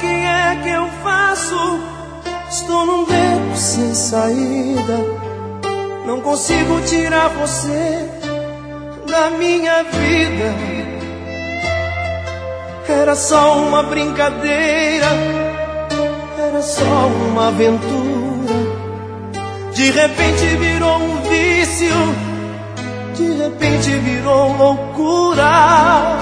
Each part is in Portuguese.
é que eu faço. Estou num beco sem saída. Não consigo tirar você da minha vida. Era só uma brincadeira, era só uma aventura. De repente virou um vício, de repente virou loucura.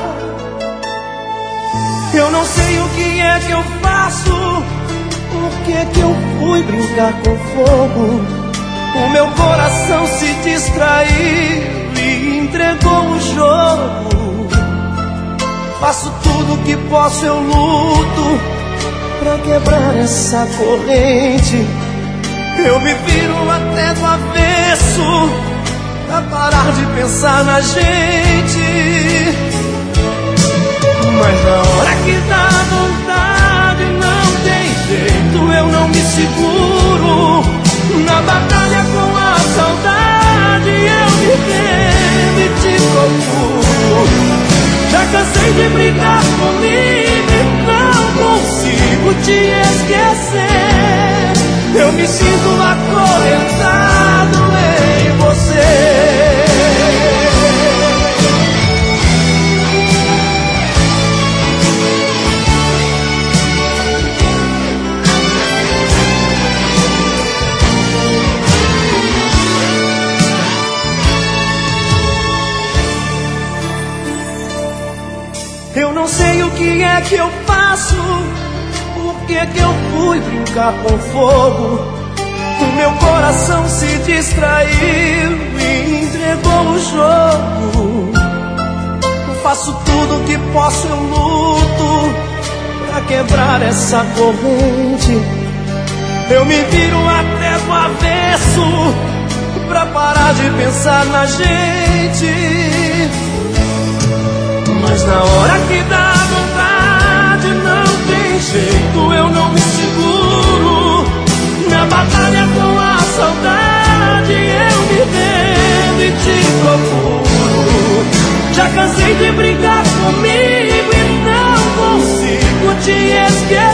Eu não sei o que é que eu faço. Por que é que eu fui brincar com fogo? O meu coração se distraiu e entregou o jogo. Faço tudo que posso, eu luto pra quebrar essa corrente. Eu me viro até do avesso pra parar de pensar na gente. Mas na hora que dá vontade não tem jeito, eu não me seguro. Na batalha com a saudade eu me rendo e te procuro. Já cansei de brigar comigo e não consigo te esquecer. Eu me sinto acorrentado em você. Eu não sei o que é que eu faço. Por que é que eu fui brincar com fogo? O meu coração se distraiu e entregou o jogo. Eu faço tudo que posso, eu luto pra quebrar essa corrente. Eu me viro até do avesso pra parar de pensar na gente. Mas na hora que dá vontade não tem jeito, eu não me seguro. Na batalha com a saudade eu me rendo e te procuro. Já cansei de brigar comigo e não consigo te esquecer.